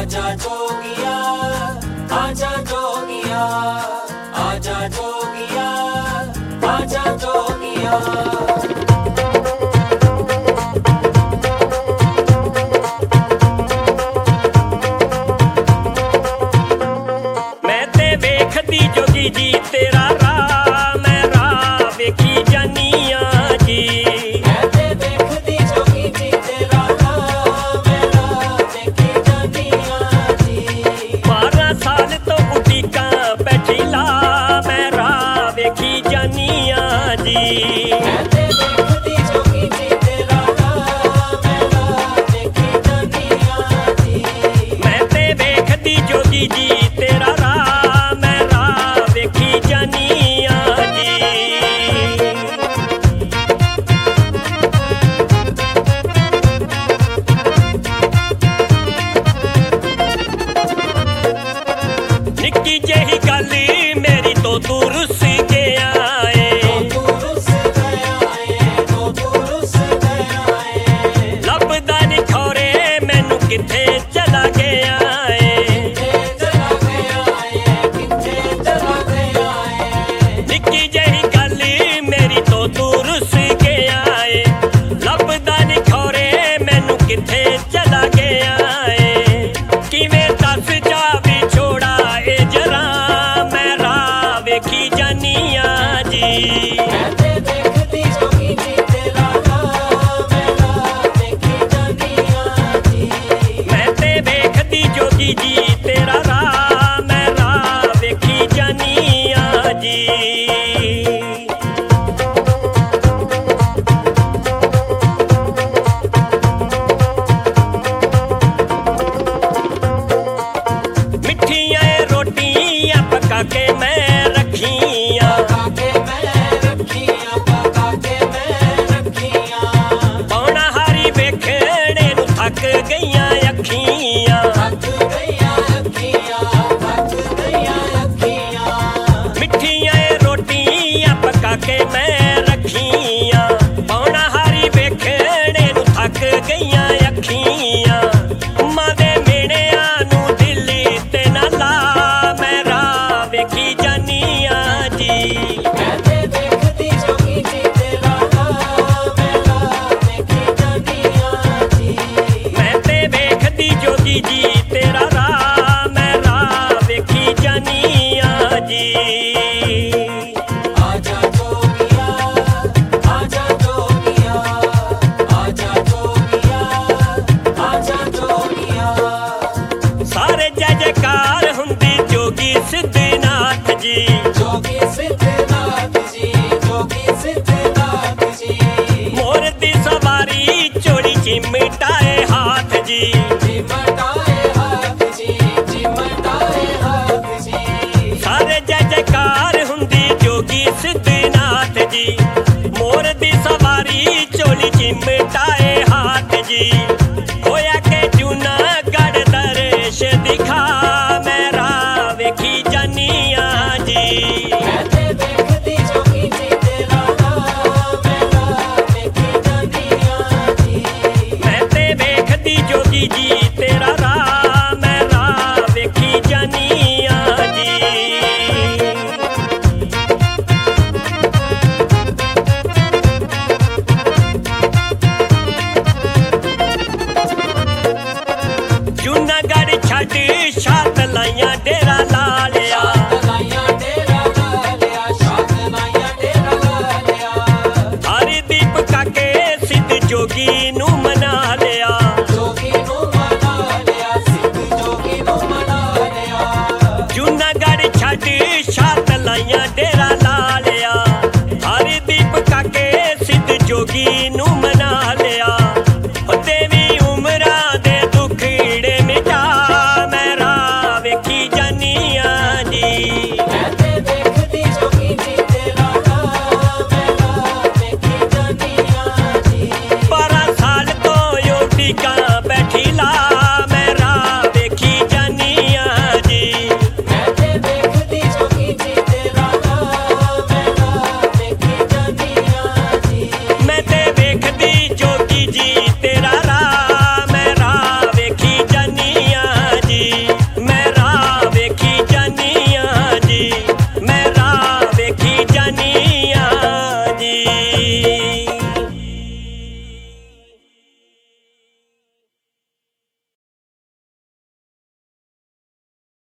आजा जोगिया, आजा जोगिया, आजा जोगिया, आजा जोगिया। मैं ते वेखदी जोगी जी तेरा राह, मैं राह वेखी जानिया जी। मैं ते वेखदी जोगी जी तेरा राह, मैं राह वेखी जानिया जी। 12 साल तो उड़ीका बैठी ला, मैं राह वेखी जानिया जी। मैं ते वेखदी जोगी जी तेरा राह, मैं राह वेखी जानिया जी। मैं ते वेखदी जोगी जी तेरा राह, मैं राह वेखी जानिया जी। निक्की जेही गल मेरी तो तू रुस गया है, तू रुस गया है, तू रुस गया है। लभदा नी खौरे मैनू किथे चला गया है। किथे चला गया है, किथे चला गया है। निक्की जेही गल मेरी तो तू रुस गया है, लभदा नी खौरे मैनू किथे चला गया है। किवें दस जा विछोड़ा ए जरा, मैं राह वेखी जानिया जी। मैं ते वेखदी जोगी जी तेरा राह, मैं राह वेखी जानिया जी। मैं ते वेखदी जोगी जी तेरा राह, मैं राह वेखी जानिया जी। मिठियां रोटियां पका के मैं रखियां, पका के मैं रखियां, पका के मैं रखियां। पौना हारी वेखणे नू थक गईयां अखियां। थक गईयां अखियां, थक गईयां अखियां। मिठियां रोटियां पका के मैं रखियां, पौना हारी वेखणे नू थक गईयां अखियां। मां दे मेणिਆਂ ਨੂੰ दिल ते ना ला, मैं राह वेखी जानिया जी। मैं ते वेखदी जोगी जी तेरा राह, मैं राह वेखी जानिया जी। मैं ते वेखदी जोगी जी तेरा राह, मैं राह वेखी जानिया जी। आजा जोगिया, आजा जोगिया, आजा जोगिया, आजा जोगिया। सारे जय जयकार हुंदी जोगी सिद्धनाथ जी। जोगी सिद्धनाथ जी, जोगी सिद्धनाथ जी। मोर दी सवारी चोरी चिमटाए हाथ जी। चिमटाए हाथ जी, चिमटाए हाथ जी। सारे जय जयकार हुंदी जोगी सिद्धनाथ जी। मोर दी सवारी चोली चिमटाए हाथ जी। होया के जूनागढ़ दर्श दिखा, मैं राह वेखी जानिया जी। मैं ते वेखदी जोगी जी तेरा राह, मैं राह वेखी जानिया जी। मैं ते वेखदी जोगी जी तेरा राह, मैं राह वेखी जानिया जी। जूनागढ़ छड्ड शात लाइयां डेरा ला लिया। शात लाइयां डेरा ला लिया, शात लाइयां डेरा ला लिया। हरदीप काके सिद्ध जोगी नू मना लिया। जोगी नू मना लिया, सिद्ध जोगी नू मना लिया। जूनागढ़ छड्ड शात लाइयां डेरा ला लिया। हरदीप काके सिद्ध जोगी नू मना लिया। ओ देवी उमरां दे दुखड़े मिटा, मैं राह वेखी जानी ਨੀ